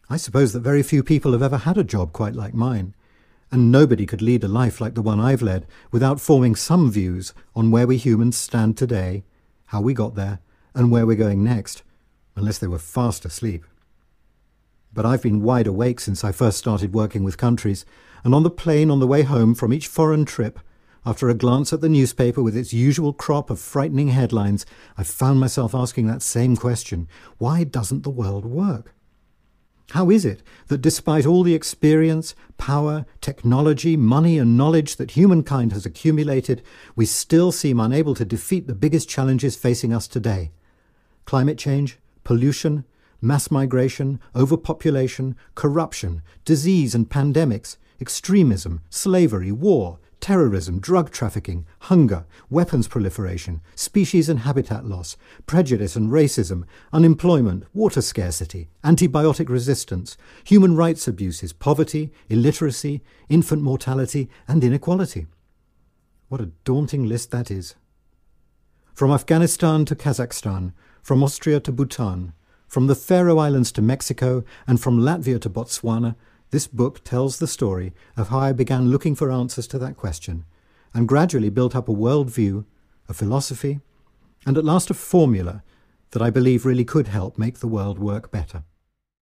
I suppose that very few people have ever had a job quite like mine, and nobody could lead a life like the one I've led without forming some views on where we humans stand today, how we got there, and where we're going next, unless they were fast asleep. But I've been wide awake since I first started working with countries, and on the plane on the way home from each foreign trip, after a glance at the newspaper with its usual crop of frightening headlines, I've found myself asking that same question: why doesn't the world work? How is it that despite all the experience, power, technology, money and knowledge that humankind has accumulated, we still seem unable to defeat the biggest challenges facing us today? Climate change, pollution, mass migration, overpopulation, corruption, disease and pandemics, extremism, slavery, war, terrorism, drug trafficking, hunger, weapons proliferation, species and habitat loss, prejudice and racism, unemployment, water scarcity, antibiotic resistance, human rights abuses, poverty, illiteracy, infant mortality and inequality. What a daunting list that is. From Afghanistan to Kazakhstan, from Austria to Bhutan, from the Faroe Islands to Mexico, and from Latvia to Botswana, this book tells the story of how I began looking for answers to that question, and gradually built up a worldview, a philosophy, and at last a formula that I believe really could help make the world work better.